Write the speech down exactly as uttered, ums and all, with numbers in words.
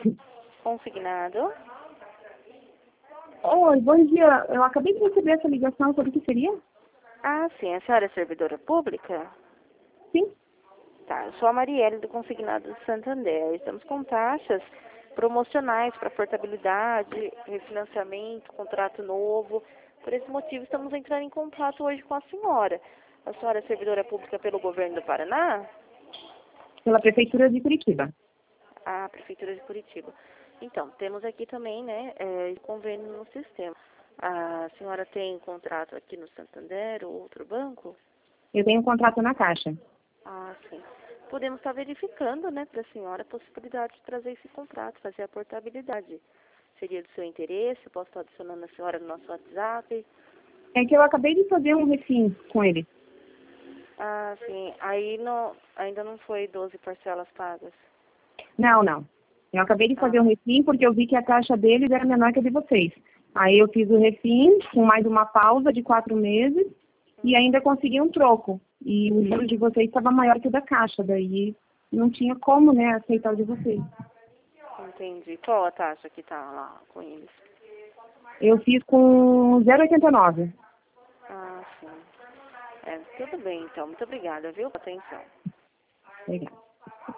Consignado. Oi, bom dia. Eu acabei de receber essa ligação. Sobre o que seria? Ah, sim. A senhora é servidora pública? Sim. Tá. Eu sou a Marielle do Consignado de Santander. Estamos com taxas promocionais para portabilidade, refinanciamento, contrato novo. Por esse motivo, estamos entrando em contato hoje com a senhora. A senhora é servidora pública pelo governo do Paraná? Pela Prefeitura de Curitiba. A Prefeitura de Curitiba. Então, temos aqui também, né, é, convênio no sistema. A senhora tem contrato aqui no Santander ou outro banco? Eu tenho um contrato na Caixa. Ah, sim. Podemos estar verificando, né, para a senhora a possibilidade de trazer esse contrato, fazer a portabilidade. Seria do seu interesse? Posso estar adicionando a senhora no nosso WhatsApp? É que eu acabei de fazer um refim com ele. Ah, sim. Aí não, ainda não foi doze parcelas pagas? Não, não. Eu acabei de fazer Ah, um refim porque eu vi que a taxa deles era menor que a de vocês. Aí eu fiz o refim com mais uma pausa de quatro meses e ainda consegui um troco. E o juro de vocês estava maior que o da Caixa. Daí não tinha como, né, aceitar o de vocês. entendi. Qual a taxa que tá lá com eles? Eu fiz com zero vírgula oitenta e nove. Ah, sim. É, tudo bem, então. Muito obrigada, viu, pela atenção. Obrigada.